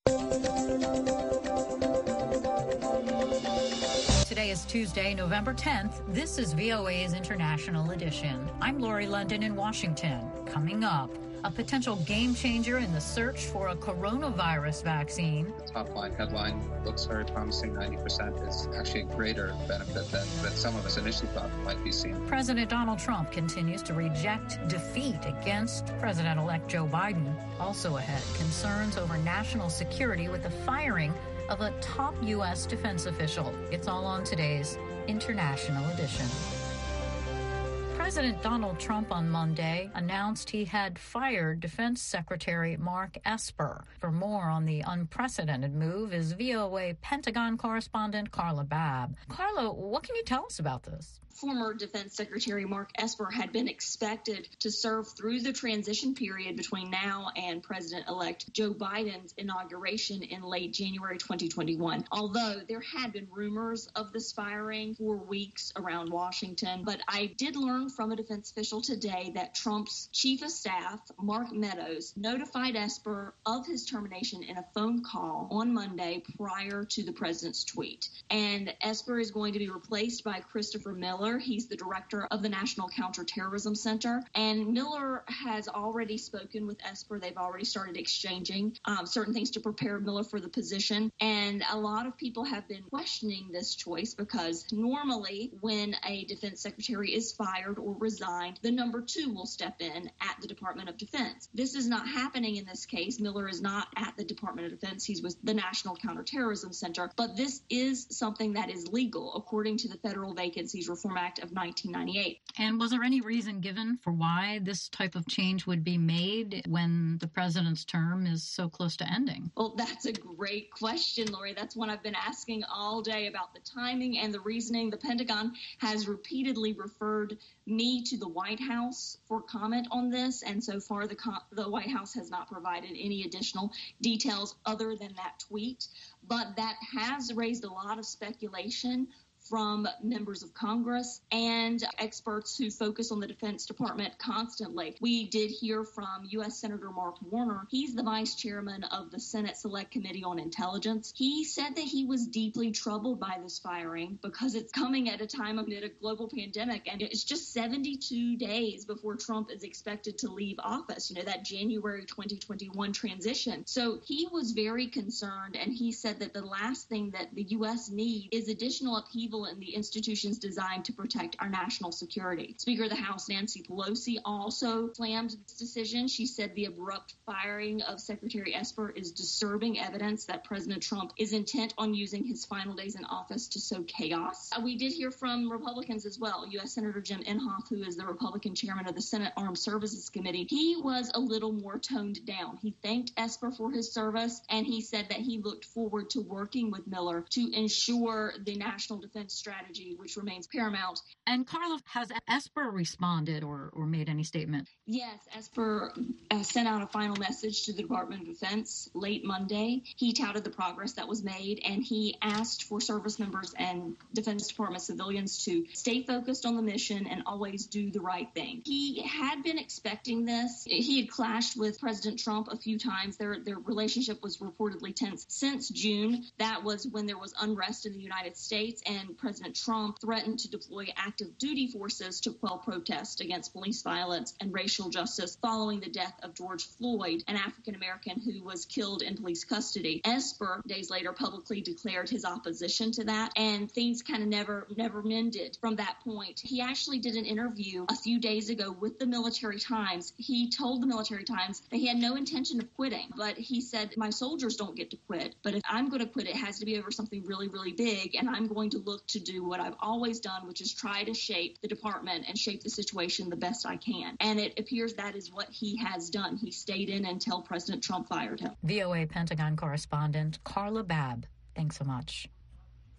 Today is Tuesday, November 10th. This is VOA's International Edition. I'm Lori London in Washington. Coming up, a potential game changer in the search for a coronavirus vaccine. The top line headline looks very promising. 90% is actually a greater benefit than some of us initially thought might be seen. President Donald Trump continues to reject defeat against President-elect Joe Biden. Also ahead, concerns over national security with the firing of a top U.S. defense official. It's all on today's International Edition. President Donald Trump on Monday announced he had fired Defense Secretary Mark Esper. For more on the unprecedented move is VOA Pentagon correspondent Carla Babb. Carla, what can you tell us about this? Former Defense Secretary Mark Esper had been expected to serve through the transition period between now and President-elect Joe Biden's inauguration in late January 2021. Although there had been rumors of this firing for weeks around Washington, but I did learn from a defense official today that Trump's chief of staff, Mark Meadows, notified Esper of his termination in a phone call on Monday prior to the president's tweet. And Esper is going to be replaced by Christopher Miller. He's the director of the National Counterterrorism Center. And Miller has already spoken with Esper. They've already started exchanging certain things to prepare Miller for the position. And a lot of people have been questioning this choice because normally when a defense secretary is fired or resigned, the number two will step in at the Department of Defense. This is not happening in this case. Miller is not at the Department of Defense. He's with the National Counterterrorism Center. But this is something that is legal according to the Federal Vacancies Reform Act of 1998. And was there any reason given for why this type of change would be made when the president's term is so close to ending? Well, that's a great question, Lori. That's one I've been asking all day about the timing and the reasoning. The Pentagon has repeatedly referred me to the White House for comment on this, and so far the White House has not provided any additional details other than that tweet. But that has raised a lot of speculation from members of Congress and experts who focus on the Defense Department constantly. We did hear from U.S. Senator Mark Warner. He's the vice chairman of the Senate Select Committee on Intelligence. He said that he was deeply troubled by this firing because it's coming at a time amid a global pandemic, and it's just 72 days before Trump is expected to leave office, that January 2021 transition. So he was very concerned, and he said that the last thing that the U.S. needs is additional upheaval in the institutions designed to protect our national security. Speaker of the House Nancy Pelosi also slammed this decision. She said the abrupt firing of Secretary Esper is disturbing evidence that President Trump is intent on using his final days in office to sow chaos. We did hear from Republicans as well. U.S. Senator Jim Inhofe, who is the Republican chairman of the Senate Armed Services Committee, he was a little more toned down. He thanked Esper for his service, and he said that he looked forward to working with Miller to ensure the national defense strategy, which remains paramount. And Carla, has Esper responded or made any statement? Yes, Esper sent out a final message to the Department of Defense late Monday. He touted the progress that was made, and he asked for service members and Defense Department civilians to stay focused on the mission and always do the right thing. He had been expecting this. He had clashed with President Trump a few times. Their relationship was reportedly tense since June. That was when there was unrest in the United States, and President Trump threatened to deploy active duty forces to quell protests against police violence and racial justice following the death of George Floyd, an African-American who was killed in police custody. Esper, days later, publicly declared his opposition to that, and things kind of never mended from that point. He actually did an interview a few days ago with the Military Times. He told the Military Times that he had no intention of quitting, but he said, my soldiers don't get to quit, but if I'm going to quit, it has to be over something really, really big, and I'm going to look to do what I've always done, which is try to shape the department and shape the situation the best I can. And it appears that is what he has done. He stayed in until President Trump fired him. VOA Pentagon correspondent Carla Babb, thanks so much.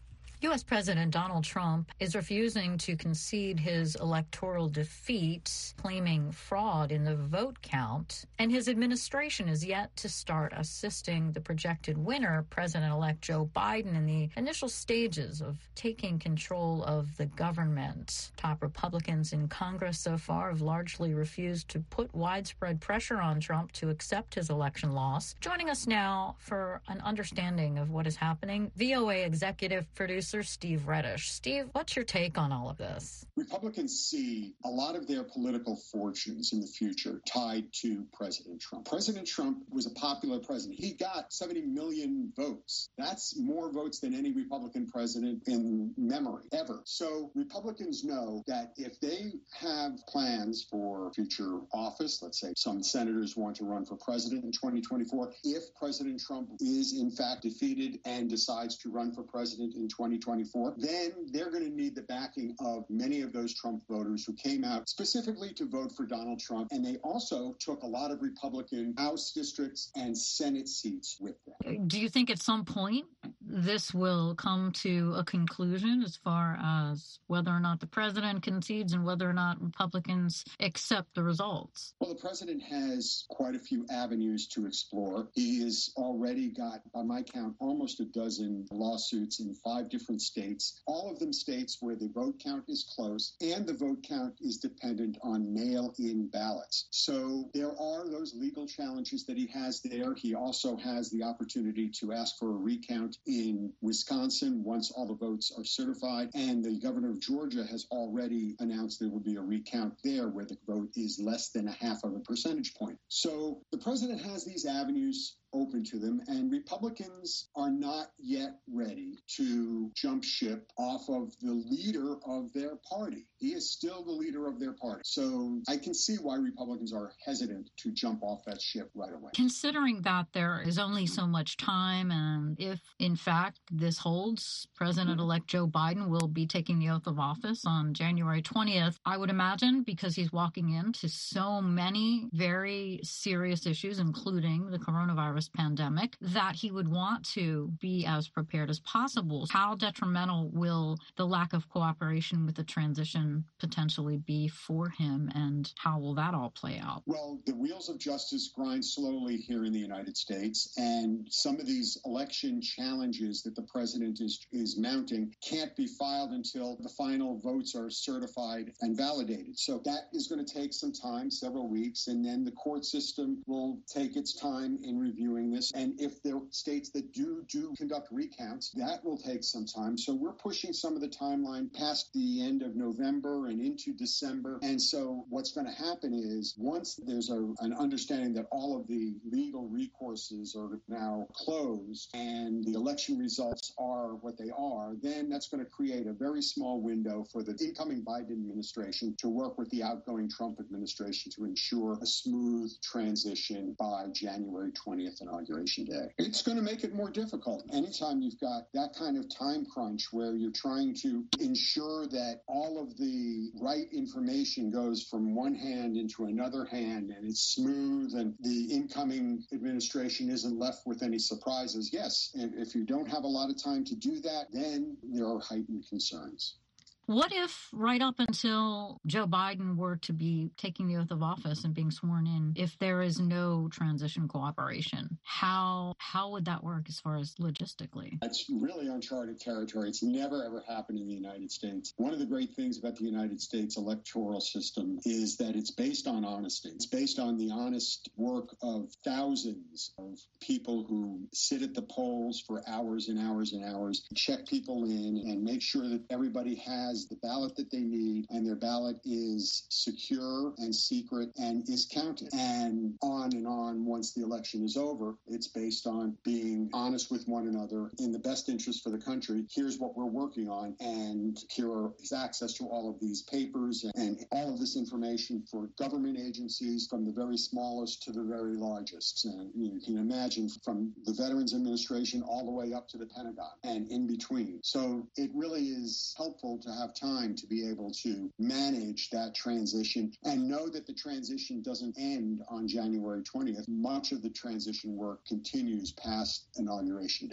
U.S. President Donald Trump is refusing to concede his electoral defeat, claiming fraud in the vote count, and his administration is yet to start assisting the projected winner, President-elect Joe Biden, in the initial stages of taking control of the government. Top Republicans in Congress so far have largely refused to put widespread pressure on Trump to accept his election loss. Joining us now for an understanding of what is happening, VOA executive producer Steve Reddish. Steve, what's your take on all of this? Republicans see a lot of their political fortunes in the future tied to President Trump. President Trump was a popular president. He got 70 million votes. That's more votes than any Republican president in memory ever. So Republicans know that if they have plans for future office, let's say some senators want to run for president in 2024, if President Trump is in fact defeated and decides to run for president in 2024, then they're going to need the backing of many of those Trump voters who came out specifically to vote for Donald Trump. And they also took a lot of Republican House districts and Senate seats with them. Do you think at some point this will come to a conclusion as far as whether or not the president concedes and whether or not Republicans accept the results? Well, the president has quite a few avenues to explore. He has already got, by my count, almost a dozen lawsuits in 5 different states, all of them states where the vote count is close and the vote count is dependent on mail-in ballots. So there are those legal challenges that he has there. He also has the opportunity to ask for a recount in Wisconsin once all the votes are certified. And the governor of Georgia has already announced there will be a recount there where the vote is less than 0.5 percentage point. So the president has these avenues open to them, and Republicans are not yet ready to jump ship off of the leader of their party. He is still the leader of their party. So I can see why Republicans are hesitant to jump off that ship right away. Considering that there is only so much time, and if in fact this holds, President-elect Joe Biden will be taking the oath of office on January 20th, I would imagine, because he's walking into so many very serious issues, including the coronavirus pandemic, that he would want to be as prepared as possible. How detrimental will the lack of cooperation with the transition potentially be for him, and how will that all play out? Well, the wheels of justice grind slowly here in the United States, and some of these election challenges that the president is mounting can't be filed until the final votes are certified and validated. So that is going to take some time, several weeks, and then the court system will take its time in reviewing this. And if there are states that do conduct recounts, that will take some time. So we're pushing some of the timeline past the end of November and into December. And so what's going to happen is once there's an understanding that all of the legal recourses are now closed and the election results are what they are, then that's going to create a very small window for the incoming Biden administration to work with the outgoing Trump administration to ensure a smooth transition by January 20th. Inauguration day. It's going to make it more difficult. Anytime you've got that kind of time crunch where you're trying to ensure that all of the right information goes from one hand into another hand and it's smooth and the incoming administration isn't left with any surprises, yes, if you don't have a lot of time to do that, then there are heightened concerns. What if right up until Joe Biden were to be taking the oath of office and being sworn in, if there is no transition cooperation, how would that work as far as logistically? That's really uncharted territory. It's never, ever happened in the United States. One of the great things about the United States electoral system is that it's based on honesty. It's based on the honest work of thousands of people who sit at the polls for hours and hours and hours, check people in, and make sure that everybody has the ballot that they need, and their ballot is secure and secret and is counted. And on once the election is over, it's based on being honest with one another in the best interest for the country. Here's what we're working on, and here is access to all of these papers and all of this information for government agencies, from the very smallest to the very largest. And you can imagine from the Veterans Administration all the way up to the Pentagon and in between. So it really is helpful to have time to be able to manage that transition and know that the transition doesn't end on January 20th. Much of the transition work continues past Inauguration Day.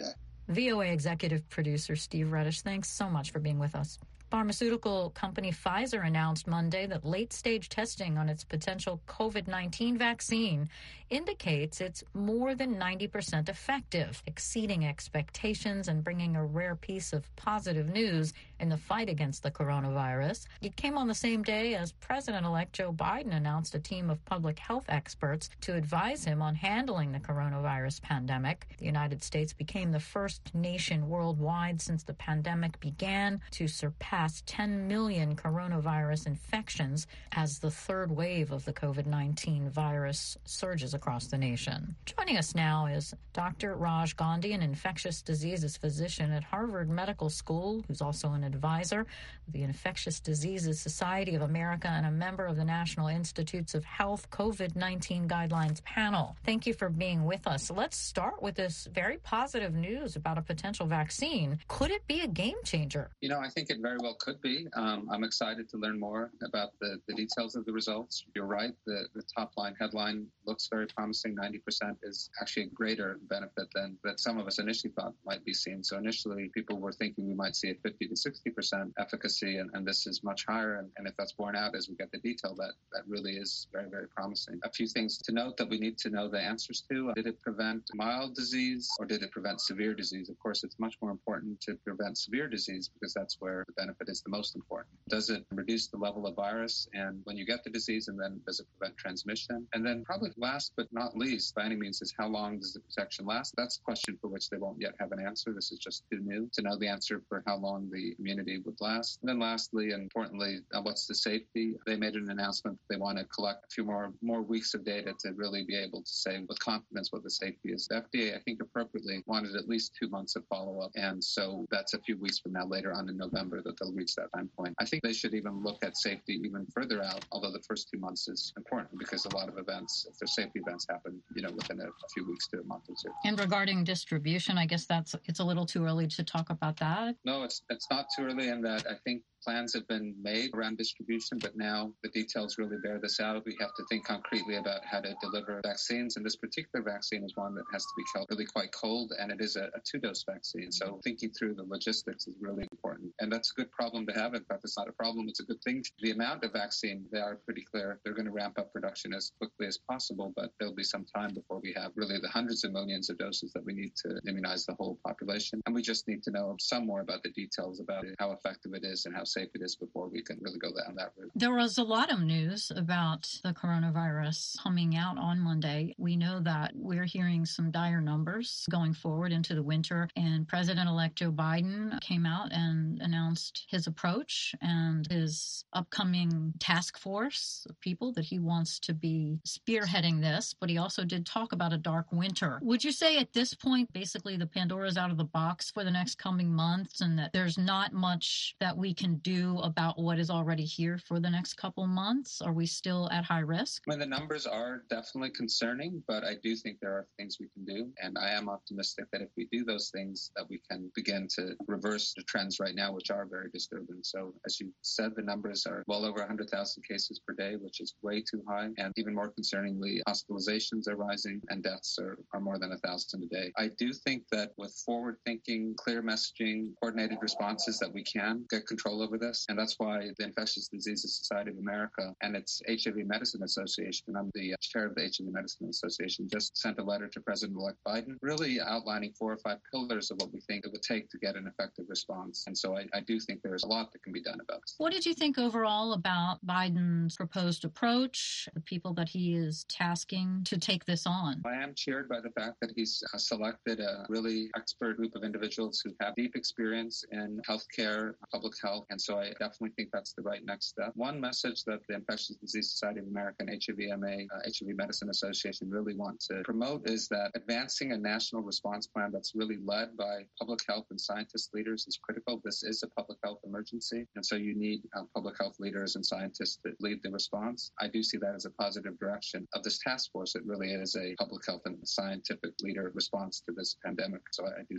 VOA executive producer Steve Reddish, thanks so much for being with us. Pharmaceutical company Pfizer announced Monday that late-stage testing on its potential COVID-19 vaccine indicates it's more than 90% effective, exceeding expectations and bringing a rare piece of positive news in the fight against the coronavirus. It came on the same day as President-elect Joe Biden announced a team of public health experts to advise him on handling the coronavirus pandemic. The United States became the first nation worldwide since the pandemic began to surpass 10 million coronavirus infections as the third wave of the COVID-19 virus surges across the nation. Joining us now is Dr. Raj Gandhi, an infectious diseases physician at Harvard Medical School, who's also an advisor of the Infectious Diseases Society of America and a member of the National Institutes of Health COVID-19 Guidelines panel. Thank you for being with us. Let's start with this very positive news about a potential vaccine. Could it be a game changer? I think it very well could be. I'm excited to learn more about the details of the results. You're right, the top line headline looks very promising. 90% is actually a greater benefit than that some of us initially thought might be seen. So initially, people were thinking we might see a 50 to 60% efficacy, and this is much higher. And if that's borne out as we get the detail, that really is very, very promising. A few things to note that we need to know the answers to. Did it prevent mild disease or did it prevent severe disease? Of course, it's much more important to prevent severe disease because that's where the benefit is the most important. Does it reduce the level of virus and when you get the disease, and then does it prevent transmission? And then probably last but not least by any means is how long does the protection last? That's a question for which they won't yet have an answer. This is just too new to know the answer for how long the immunity would last. And then lastly and importantly, what's the safety? They made an announcement that they want to collect a few more weeks of data to really be able to say with confidence what the safety is. The FDA, I think appropriately, wanted at least 2 months of follow-up, and so that's a few weeks from now, later on in November, that they'll reach that time point. I think they should even look at safety even further out, although the first 2 months is important because a lot of events, if there's safety events, happen, within a few weeks to a month or two. And regarding distribution, I guess it's a little too early to talk about that. No, it's not too early in that I think plans have been made around distribution, but now the details really bear this out. We have to think concretely about how to deliver vaccines, and this particular vaccine is one that has to be kept really quite cold, and it is a 2-dose vaccine. So thinking through the logistics is really important, and that's a good problem to have. In fact, it's not a problem, it's a good thing. The amount of vaccine, they are pretty clear. They're going to ramp up production as quickly as possible, but there'll be some time before we have really the hundreds of millions of doses that we need to immunize the whole population. And we just need to know some more about the details about it, how effective it is and how safe it is before we can really go down that route. There was a lot of news about the coronavirus coming out on Monday. We know that we're hearing some dire numbers going forward into the winter, and President-elect Joe Biden came out and announced his approach and his upcoming task force of people that he wants to be spearheading this, but he also did talk about a dark winter. Would you say at this point, basically the Pandora's out of the box for the next coming months and that there's not much that we can do about what is already here for the next couple months? Are we still at high risk? The numbers are definitely concerning, but I do think there are things we can do. And I am optimistic that if we do those things, that we can begin to reverse the trends right now, which are very disturbing. So as you said, the numbers are well over 100,000 cases per day, which is way too high. And even more concerningly, hospitalizations are rising and deaths are more than 1,000 a day. I do think that with forward-thinking, clear messaging, coordinated responses that we can get control over this. And that's why the Infectious Diseases Society of America and its HIV Medicine Association, and I'm the chair of the HIV Medicine Association, just sent a letter to President-elect Biden, really outlining 4 or 5 pillars of what we think it would take to get an effective response. And so I do think there's a lot that can be done about this. What did you think overall about Biden's proposed approach, the people that he is tasking to take this on? I am cheered by the fact that he's selected a really expert group of individuals who have deep experience in healthcare, public health, and so I definitely think that's the right next step. One message that the Infectious Disease Society of America and HIVMA, HIV Medicine Association really want to promote is that advancing a national response plan that's really led by public health and scientist leaders is critical. This is a public health emergency, and so you need public health leaders and scientists to lead the response. I do see that as a positive direction of this task force. It really is a public health and scientific leader response to this pandemic, so I do support that.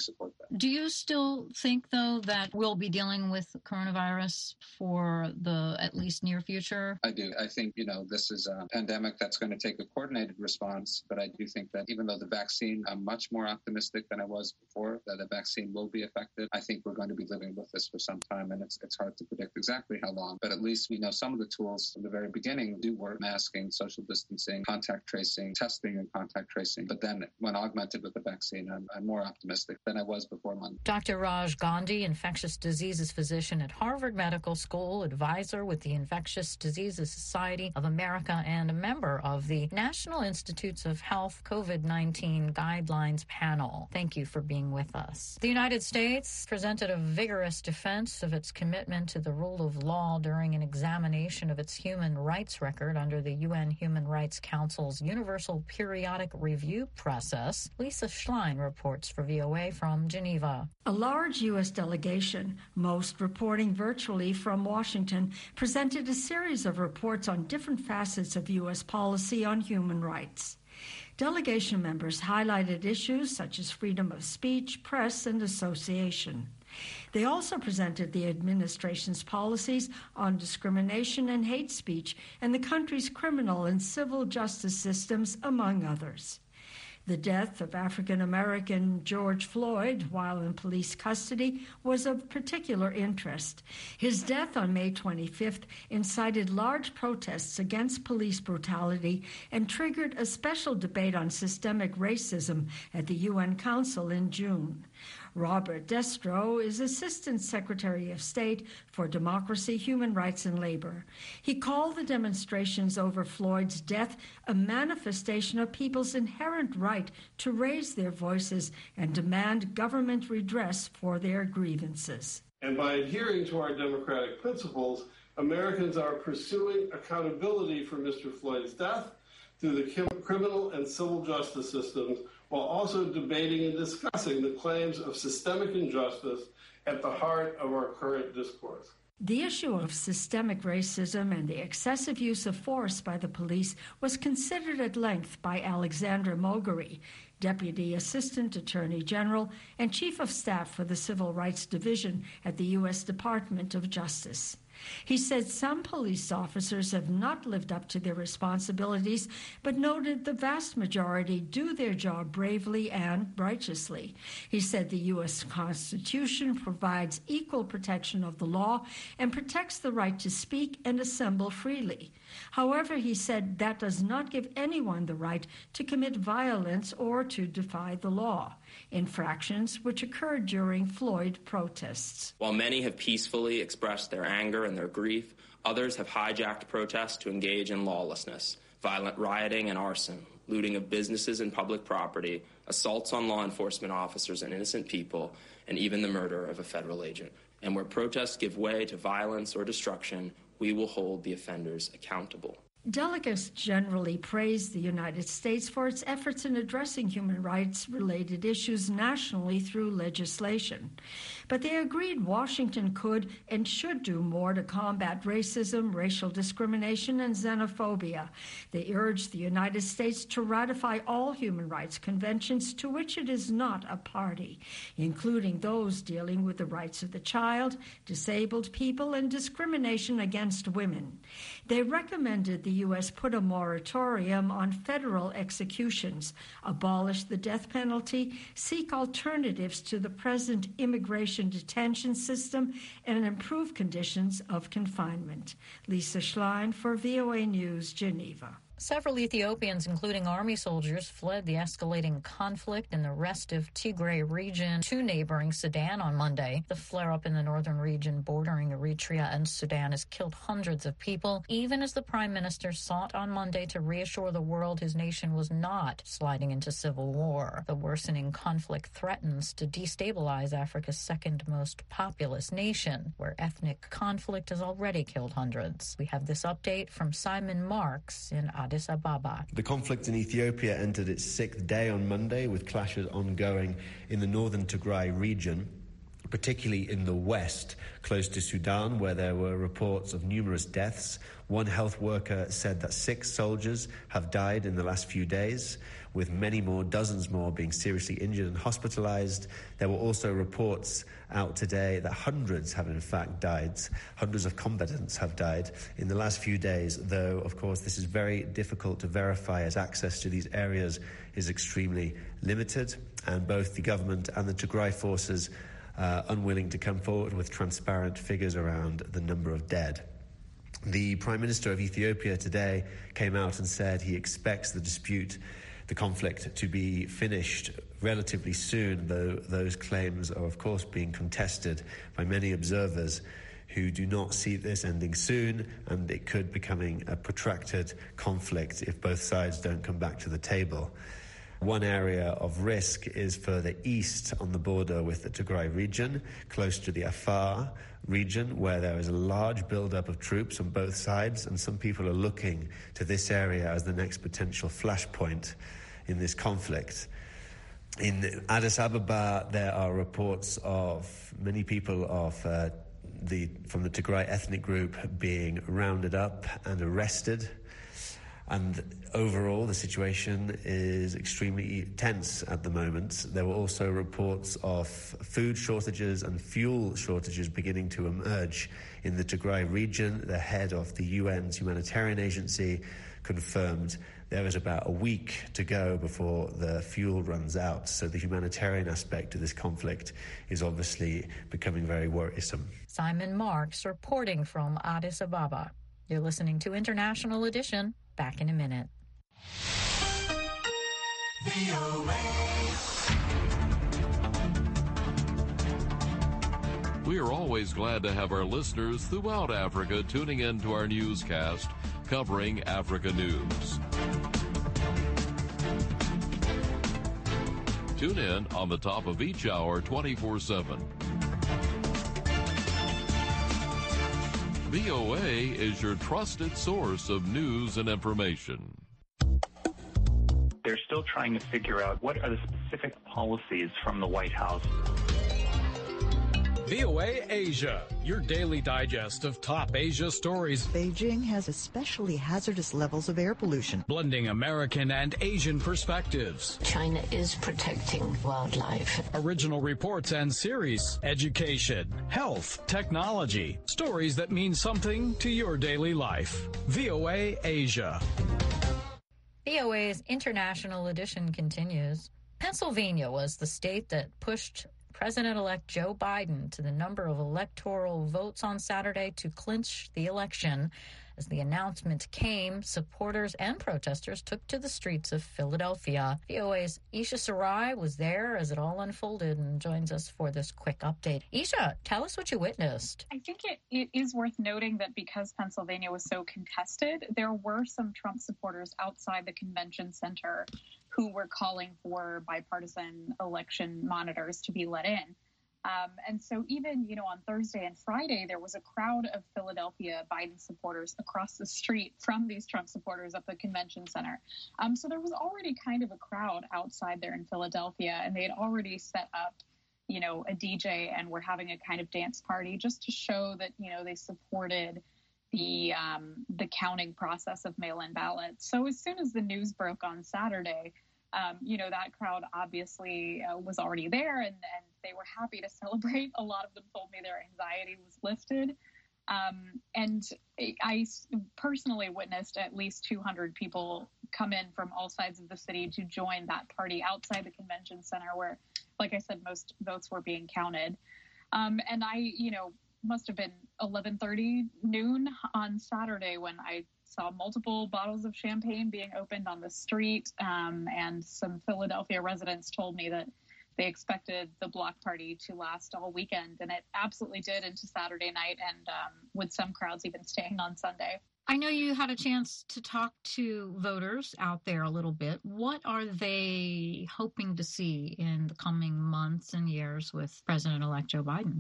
Do you still think, though, that we'll be dealing with coronavirus for the at least near future? I do. I think, this is a pandemic that's going to take a coordinated response, but I do think that even though the vaccine, I'm much more optimistic than I was before, that the vaccine will be effective. I think we're going to be living with this for some time, and it's hard to predict exactly how long, but at least we know some of the tools from the very beginning do work: masking, social distancing, contact tracing, testing and contact tracing. But then when augmented with the vaccine, I'm more optimistic than I was before Monday. Dr. Raj Gandhi, infectious diseases physician at Harvard Medical School, advisor with the Infectious Diseases Society of America, and a member of the National Institutes of Health COVID-19 Guidelines panel. Thank you for being with us. The United States presented a vigorous defense of its commitment to the rule of law during an examination of its human rights record under the UN Human Rights Council's Universal Periodic Review process. Lisa Schlein reports for VOA from Geneva. A large U.S. delegation, most reporting virtually from Washington, presented a series of reports on different facets of U.S. policy on human rights. Delegation members highlighted issues such as freedom of speech, press, and association. They also presented the administration's policies on discrimination and hate speech and the country's criminal and civil justice systems, among others. The death of African-American George Floyd while in police custody was of particular interest. His death on May 25th incited large protests against police brutality and triggered a special debate on systemic racism at the UN Council in June. Robert Destro is Assistant Secretary of State for Democracy, Human Rights, and Labor. He called the demonstrations over Floyd's death a manifestation of people's inherent right to raise their voices and demand government redress for their grievances. And by adhering to our democratic principles, Americans are pursuing accountability for Mr. Floyd's death through the criminal and civil justice systems, while also debating and discussing the claims of systemic injustice at the heart of our current discourse. The issue of systemic racism and the excessive use of force by the police was considered at length by Alexandra Moghery, Deputy Assistant Attorney General and Chief of Staff for the Civil Rights Division at the U.S. Department of Justice. He said some police officers have not lived up to their responsibilities, but noted the vast majority do their job bravely and righteously. He said the U.S. Constitution provides equal protection of the law and protects the right to speak and assemble freely. However, he said that does not give anyone the right to commit violence or to defy the law, infractions which occurred during Floyd protests. While many have peacefully expressed their anger and their grief, others have hijacked protests to engage in lawlessness, violent rioting and arson, looting of businesses and public property, assaults on law enforcement officers and innocent people, and even the murder of a federal agent. And where protests give way to violence or destruction, we will hold the offenders accountable. Delegates generally praised the United States for its efforts in addressing human rights-related issues nationally through legislation. But they agreed Washington could and should do more to combat racism, racial discrimination, and xenophobia. They urged the United States to ratify all human rights conventions to which it is not a party, including those dealing with the rights of the child, disabled people, and discrimination against women. They recommended the U.S. put a moratorium on federal executions, abolish the death penalty, seek alternatives to the present immigration detention system, and improve conditions of confinement. Lisa Schlein for VOA News, Geneva. Several Ethiopians, including army soldiers, fled the escalating conflict in the restive Tigray region to neighboring Sudan on Monday. The flare-up in the northern region bordering Eritrea and Sudan has killed hundreds of people, even as the prime minister sought on Monday to reassure the world his nation was not sliding into civil war. The worsening conflict threatens to destabilize Africa's second most populous nation, where ethnic conflict has already killed hundreds. We have this update from Simon Marks in Addis Ababa. The conflict in Ethiopia entered its sixth day on Monday, with clashes ongoing in the northern Tigray region. particularly in the west, close to Sudan, where there were reports of numerous deaths. One health worker said that 6 soldiers have died in the last few days, with many more, dozens more, being seriously injured and hospitalized. There were also reports out today that hundreds have in fact died. Hundreds of combatants have died in the last few days, though, of course, this is very difficult to verify as access to these areas is extremely limited, and both the government and the Tigray forces unwilling to come forward with transparent figures around the number of dead. The Prime Minister of Ethiopia today came out and said he expects the conflict to be finished relatively soon, though those claims are of course being contested by many observers who do not see this ending soon, and it could becoming a protracted conflict if both sides don't come back to the table. One area of risk is further east on the border with the Tigray region, close to the Afar region, where there is a large buildup of troops on both sides, and some people are looking to this area as the next potential flashpoint in this conflict. In Addis Ababa, there are reports of many people from the Tigray ethnic group being rounded up and arrested. And overall, the situation is extremely tense at the moment. There were also reports of food shortages and fuel shortages beginning to emerge in the Tigray region. The head of the UN's humanitarian agency confirmed there is about a week to go before the fuel runs out. So the humanitarian aspect of this conflict is obviously becoming very worrisome. Simon Marks reporting from Addis Ababa. You're listening to International Edition. Back in a minute. We are always glad to have our listeners throughout Africa tuning in to our newscast covering Africa news. Tune in on the top of each hour 24/7. VOA is your trusted source of news and information. They're still trying to figure out what are the specific policies from the White House. VOA Asia, your daily digest of top Asia stories. Beijing has especially hazardous levels of air pollution. Blending American and Asian perspectives. China is protecting wildlife. Original reports and series. Education, health, technology. Stories that mean something to your daily life. VOA Asia. VOA's International Edition continues. Pennsylvania was the state that pushed President-elect Joe Biden to the number of electoral votes on Saturday to clinch the election. As the announcement came, supporters and protesters took to the streets of Philadelphia. VOA's Isha Sarai was there as it all unfolded and joins us for this quick update. Isha, tell us what you witnessed. I think it is worth noting that because Pennsylvania was so contested, there were some Trump supporters outside the convention center who were calling for bipartisan election monitors to be let in. And so even, on Thursday and Friday, there was a crowd of Philadelphia Biden supporters across the street from these Trump supporters at the convention center. So there was already kind of a crowd outside there in Philadelphia, and they had already set up, a DJ and were having a kind of dance party just to show that, they supported the counting process of mail-in ballots. So as soon as the news broke on Saturday, that crowd obviously was already there, and they were happy to celebrate. A lot of them told me their anxiety was lifted. And I personally witnessed at least 200 people come in from all sides of the city to join that party outside the convention center where, like I said, most votes were being counted. And I, must have been 11:30 noon on Saturday when I saw multiple bottles of champagne being opened on the street. And some Philadelphia residents told me that they expected the block party to last all weekend. And it absolutely did into Saturday night, and with some crowds even staying on Sunday. I know you had a chance to talk to voters out there a little bit. What are they hoping to see in the coming months and years with President-elect Joe Biden? Yeah, I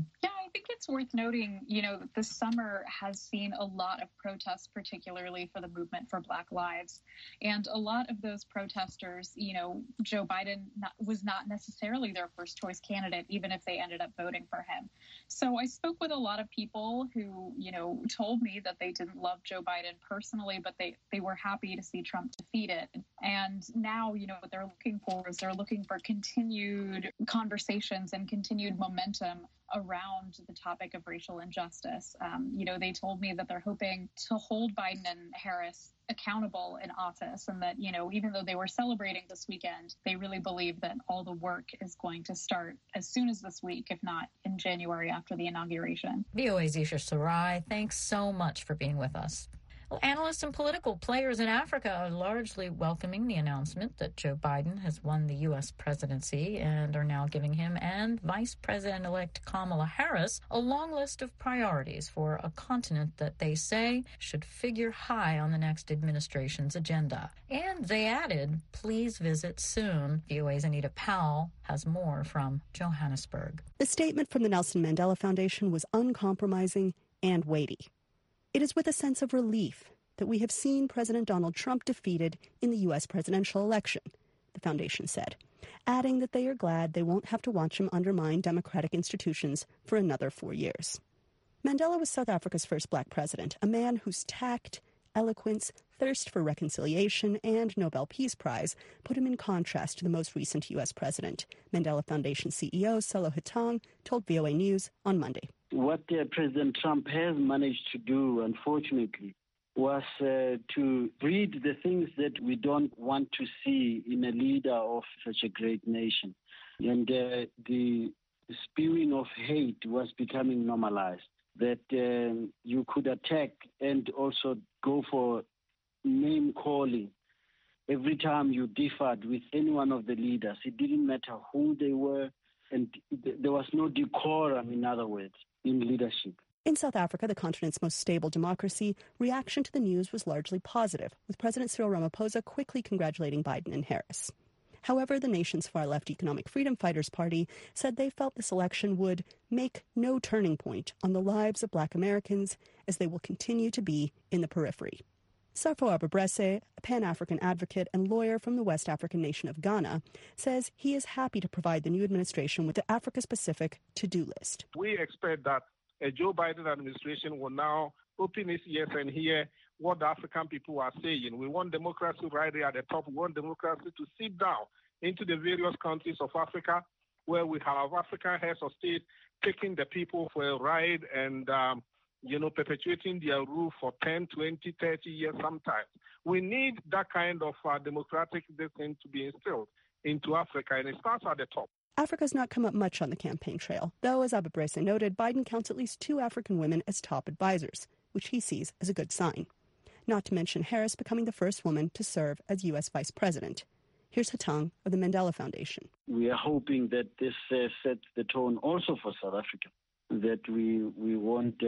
think it's worth noting, that this summer has seen a lot of protests, particularly for the movement for Black Lives. And a lot of those protesters, Joe Biden was not necessarily their first choice candidate, even if they ended up voting for him. So I spoke with a lot of people who, told me that they didn't love Joe Biden personally, but they were happy to see Trump defeated. And now, what they're looking for is they're looking for continued conversations and continued momentum around the topic of racial injustice. They told me that they're hoping to hold Biden and Harris accountable in office, and that, even though they were celebrating this weekend, they really believe that all the work is going to start as soon as this week, if not in January after the inauguration. VOA's Isha Sarai, thanks so much for being with us. Well, analysts and political players in Africa are largely welcoming the announcement that Joe Biden has won the U.S. presidency and are now giving him and Vice President-elect Kamala Harris a long list of priorities for a continent that they say should figure high on the next administration's agenda. And they added, please visit soon. VOA's Anita Powell has more from Johannesburg. The statement from the Nelson Mandela Foundation was uncompromising and weighty. It is with a sense of relief that we have seen President Donald Trump defeated in the U.S. presidential election, the foundation said, adding that they are glad they won't have to watch him undermine democratic institutions for another 4 years. Mandela was South Africa's first black president, a man whose tact, eloquence, thirst for reconciliation, and Nobel Peace Prize put him in contrast to the most recent U.S. president. Mandela Foundation CEO Sello Hetang told VOA News on Monday. What President Trump has managed to do, unfortunately, was to breed the things that we don't want to see in a leader of such a great nation. And the spewing of hate was becoming normalized, that you could attack and also go for name-calling every time you differed with any one of the leaders. It didn't matter who they were, and there was no decorum, in other words, in leadership. In South Africa, the continent's most stable democracy, reaction to the news was largely positive, with President Cyril Ramaphosa quickly congratulating Biden and Harris. However, the nation's far-left Economic Freedom Fighters Party said they felt this election would make no turning point on the lives of Black Americans, as they will continue to be in the periphery. Sarfo Ababrese, a Pan-African advocate and lawyer from the West African nation of Ghana, says he is happy to provide the new administration with the Africa-specific to-do list. We expect that a Joe Biden administration will now open its ears and hear what the African people are saying. We want democracy right there at the top. We want democracy to seep down into the various countries of Africa, where we have African heads of state taking the people for a ride and perpetuating their rule for 10, 20, 30 years sometimes. We need that kind of democratic thing to be instilled into Africa, and it starts at the top. Africa's not come up much on the campaign trail, though, as Ababrese noted, Biden counts at least 2 African women as top advisors, which he sees as a good sign. Not to mention Harris becoming the first woman to serve as U.S. vice president. Here's Hetang of the Mandela Foundation. We are hoping that this sets the tone also for South Africa, that we won't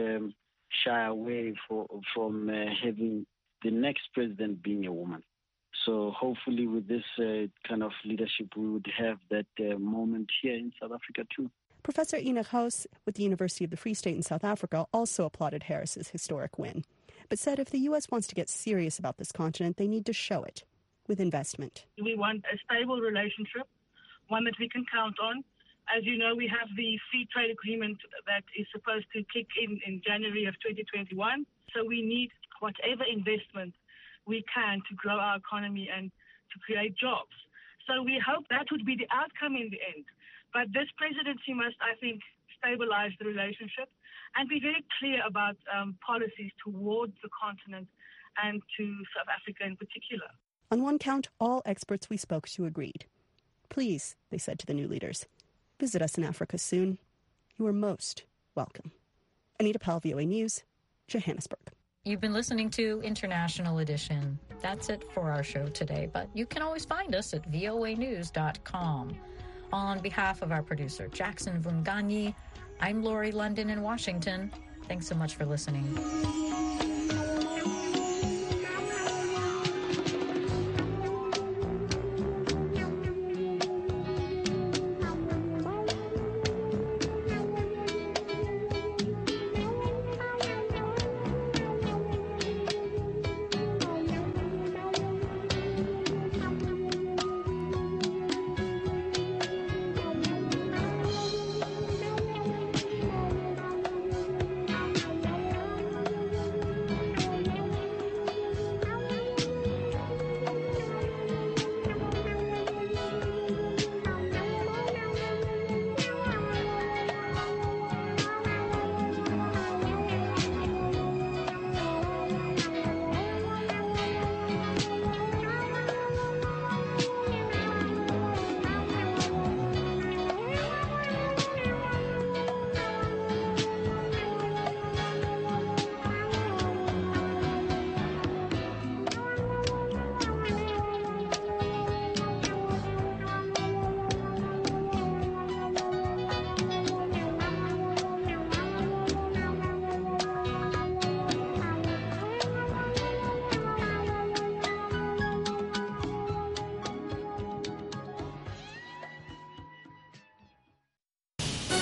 shy away from having the next president being a woman. So hopefully with this kind of leadership, we would have that moment here in South Africa too. Professor Enoch House with the University of the Free State in South Africa also applauded Harris's historic win, but said if the U.S. wants to get serious about this continent, they need to show it with investment. We want a stable relationship, one that we can count on. As you know, we have the free trade agreement that is supposed to kick in January of 2021. So we need whatever investment we can to grow our economy and to create jobs. So we hope that would be the outcome in the end. But this presidency must, I think, stabilize the relationship and be very clear about policies towards the continent and to South Africa in particular. On one count, all experts we spoke to agreed. Please, they said to the new leaders, visit us in Africa soon. You are most welcome. Anita Powell, VOA News, Johannesburg. You've been listening to International Edition. That's it for our show today, but you can always find us at voanews.com. On behalf of our producer, Jackson Vunganyi, I'm Lori London in Washington. Thanks so much for listening.